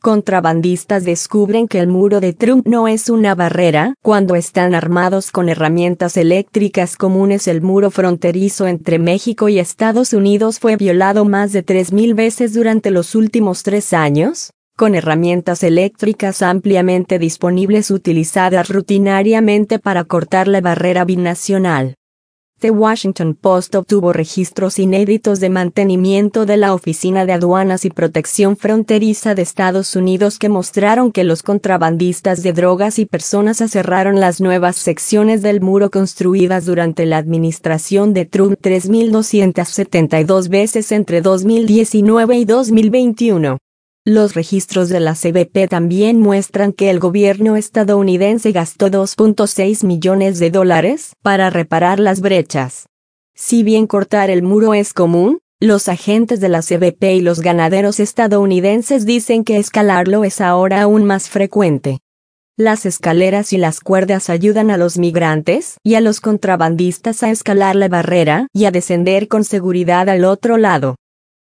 Contrabandistas descubren que el muro de Trump no es una barrera cuando están armados con herramientas eléctricas comunes. El muro fronterizo entre México y Estados Unidos fue violado más de 3,000 veces durante los últimos 3 años, con herramientas eléctricas ampliamente disponibles utilizadas rutinariamente para cortar la barrera binacional. The Washington Post obtuvo registros inéditos de mantenimiento de la Oficina de Aduanas y Protección Fronteriza de Estados Unidos que mostraron que los contrabandistas de drogas y personas cerraron las nuevas secciones del muro construidas durante la administración de Trump 3,272 veces entre 2019 y 2021. Los registros de la CBP también muestran que el gobierno estadounidense gastó $2.6 millones para reparar las brechas. Si bien cortar el muro es común, los agentes de la CBP y los ganaderos estadounidenses dicen que escalarlo es ahora aún más frecuente. Las escaleras y las cuerdas ayudan a los migrantes y a los contrabandistas a escalar la barrera y a descender con seguridad al otro lado.